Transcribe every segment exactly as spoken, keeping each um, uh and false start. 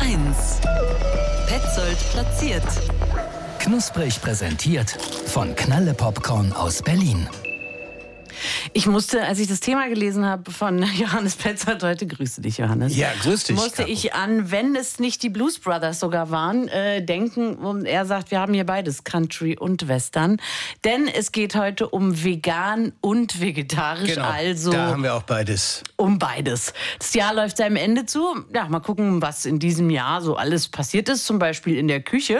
eins. Petzold platziert. Knusprig präsentiert von Knalle Popcorn aus Berlin. Ich musste, als ich das Thema gelesen habe von Johannes Petzold heute, grüße dich, Johannes. Ja, grüß dich. Musste Caro. ich an, wenn es nicht die Blues Brothers sogar waren, äh, denken. Und er sagt, wir haben hier beides, Country und Western. Denn es geht heute um vegan und vegetarisch. Genau, also da haben wir auch beides. Um beides. Das Jahr läuft seinem Ende zu. Ja, mal gucken, was in diesem Jahr so alles passiert ist, zum Beispiel in der Küche.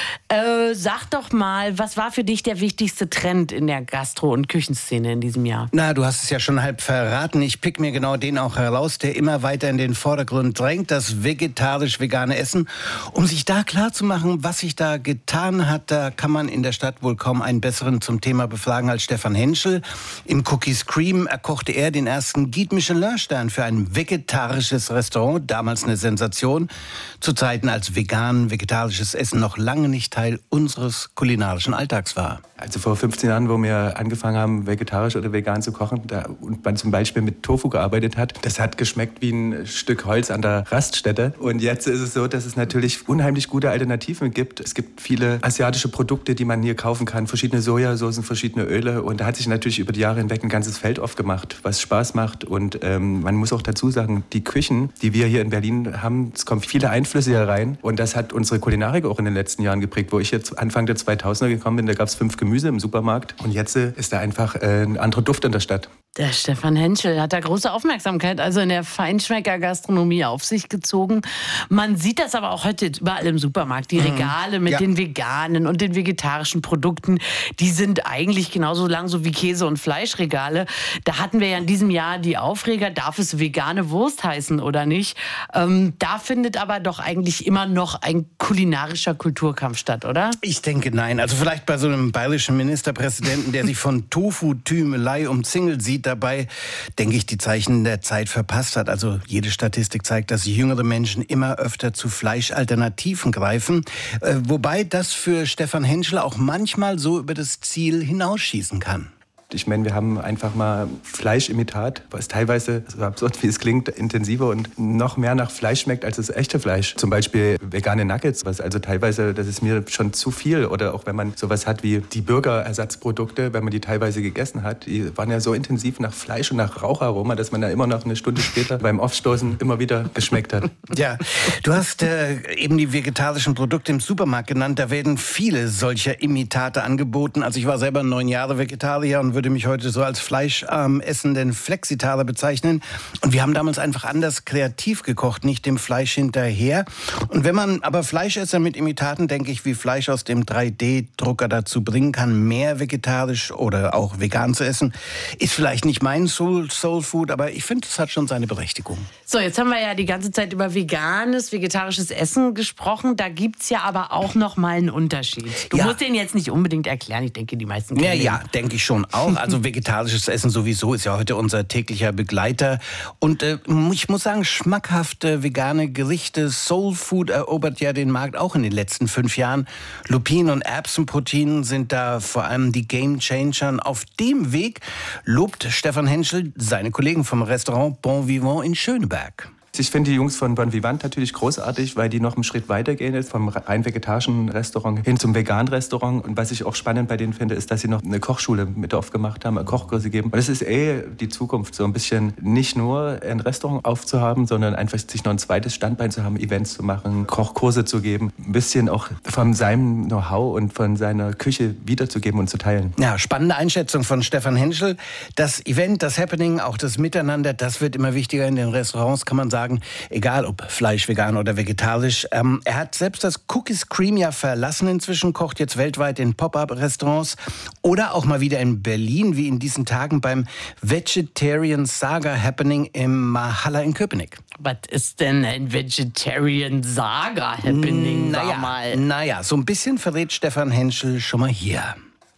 Äh, sag doch mal, was war für dich der wichtigste Trend in der Gastro- und Küchenszene in diesem Jahr? Na, du hast es ja schon halb verraten. Ich pick mir genau den auch heraus, der immer weiter in den Vordergrund drängt, das vegetarisch-vegane Essen. Um sich da klarzumachen, was sich da getan hat, da kann man in der Stadt wohl kaum einen besseren zum Thema befragen als Stefan Henschel. Im Cookies Cream erkochte er den ersten Guide Michelin-Stern für ein vegetarisches Restaurant, damals eine Sensation, zu Zeiten als vegan-vegetarisches Essen noch lange nicht Teil unseres kulinarischen Alltags war. Also vor fünfzehn Jahren, wo wir angefangen haben, vegetarisch oder vegan zu kochen, da, und man zum Beispiel mit Tofu gearbeitet hat, das hat geschmeckt wie ein Stück Holz an der Raststätte. Und jetzt ist es so, dass es natürlich unheimlich gute Alternativen gibt. Es gibt viele asiatische Produkte, die man hier kaufen kann, verschiedene Sojasoßen, verschiedene Öle. Und da hat sich natürlich über die Jahre hinweg ein ganzes Feld aufgemacht, was Spaß macht. Und ähm, man muss auch dazu sagen, die Küchen, die wir hier in Berlin haben, es kommen viele Einflüsse hier rein. Und das hat unsere Kulinarik auch in den letzten Jahren geprägt. Wo ich jetzt Anfang der zweitausender gekommen bin, da gab es fünf Gemüse im Supermarkt. Und jetzt ist da einfach äh, ein anderer Duft in der Stadt. Der Stefan Henschel hat da große Aufmerksamkeit, also in der Feinschmecker-Gastronomie auf sich gezogen. Man sieht das aber auch heute überall im Supermarkt. Die Regale mit Ja. den veganen und den vegetarischen Produkten, die sind eigentlich genauso lang so wie Käse- und Fleischregale. Da hatten wir ja in diesem Jahr die Aufreger, darf es vegane Wurst heißen oder nicht? Ähm, da findet aber doch eigentlich immer noch ein kulinarischer Kulturkampf statt, oder? Ich denke nein. Also vielleicht bei so einem bayerischen Ministerpräsidenten, der sich von Tofu-Tümelei umzingelt sieht, dabei, denke ich, die Zeichen der Zeit verpasst hat. Also jede Statistik zeigt, dass jüngere Menschen immer öfter zu Fleischalternativen greifen. Äh, wobei das für Stefan Henschel auch manchmal so über das Ziel hinausschießen kann. Ich meine, wir haben einfach mal Fleischimitat, was teilweise, so absurd wie es klingt, intensiver und noch mehr nach Fleisch schmeckt als das echte Fleisch. Zum Beispiel vegane Nuggets, was also teilweise, das ist mir schon zu viel. Oder auch wenn man sowas hat wie die Burgerersatzprodukte, wenn man die teilweise gegessen hat, die waren ja so intensiv nach Fleisch und nach Raucharoma, dass man da immer noch eine Stunde später beim Aufstoßen immer wieder geschmeckt hat. Ja, du hast äh, eben die vegetarischen Produkte im Supermarkt genannt. Da werden viele solcher Imitate angeboten. Also ich war selber neun Jahre Vegetarier und würde mich heute so als fleischarm essenden Flexitaler bezeichnen. Und wir haben damals einfach anders kreativ gekocht, nicht dem Fleisch hinterher. Und wenn man aber Fleischesser mit Imitaten, denke ich, wie Fleisch aus dem drei D Drucker dazu bringen kann, mehr vegetarisch oder auch vegan zu essen, ist vielleicht nicht mein Soul, Soul Food, aber ich finde, es hat schon seine Berechtigung. So, jetzt haben wir ja die ganze Zeit über veganes, vegetarisches Essen gesprochen. Da gibt's ja aber auch noch mal einen Unterschied. Du Ja. musst den jetzt nicht unbedingt erklären. Ich denke, die meisten Ja, kennen den. ja, denke ich schon auch. Also vegetarisches Essen sowieso ist ja heute unser täglicher Begleiter. Und äh, ich muss sagen, schmackhafte vegane Gerichte, Soul Food erobert ja den Markt auch in den letzten fünf Jahren. Lupinen und Erbsenproteinen sind da vor allem die Game Changern. Auf dem Weg lobt Stefan Henschel seine Kollegen vom Restaurant Bon Vivant in Schöneberg. Ich finde die Jungs von Bon Vivant natürlich großartig, weil die noch einen Schritt weiter gehen jetzt vom rein vegetarischen Restaurant hin zum veganen Restaurant. Und was ich auch spannend bei denen finde, ist, dass sie noch eine Kochschule mit aufgemacht haben, eine Kochkurse geben. Und das ist eh die Zukunft, so ein bisschen nicht nur ein Restaurant aufzuhaben, sondern einfach sich noch ein zweites Standbein zu haben, Events zu machen, Kochkurse zu geben, ein bisschen auch von seinem Know-how und von seiner Küche wiederzugeben und zu teilen. Ja, spannende Einschätzung von Stefan Henschel. Das Event, das Happening, auch das Miteinander, das wird immer wichtiger in den Restaurants, kann man sagen. Egal ob Fleisch, vegan oder vegetarisch. Ähm, er hat selbst das Cookies Cream ja verlassen inzwischen, kocht jetzt weltweit in Pop-Up-Restaurants oder auch mal wieder in Berlin, wie in diesen Tagen beim Vegetarian Saga Happening im Mahalla in Köpenick. Was ist denn ein Vegetarian Saga Happening? Sag Naja, mal. naja, so ein bisschen verrät Stefan Henschel schon mal hier.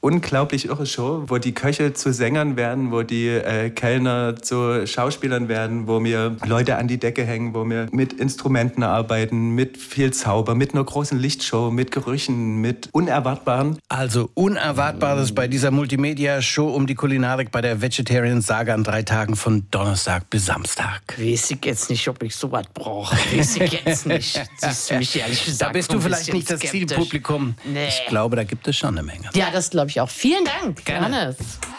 unglaublich irre Show, wo die Köche zu Sängern werden, wo die äh, Kellner zu Schauspielern werden, wo mir Leute an die Decke hängen, wo wir mit Instrumenten arbeiten, mit viel Zauber, mit einer großen Lichtshow, mit Gerüchen, mit Unerwartbaren. Also Unerwartbares bei dieser Multimedia-Show um die Kulinarik bei der Vegetarian Saga an drei Tagen von Donnerstag bis Samstag. Weiß ich jetzt nicht, ob ich sowas brauche. Weiß ich jetzt nicht. Siehst du mich ehrlich gesagt, da bist du vielleicht nicht das skeptisch. Zielpublikum. Nee. Ich glaube, da gibt es schon eine Menge. Ja, das glaube ich auch. Vielen Dank, Gerne. Johannes.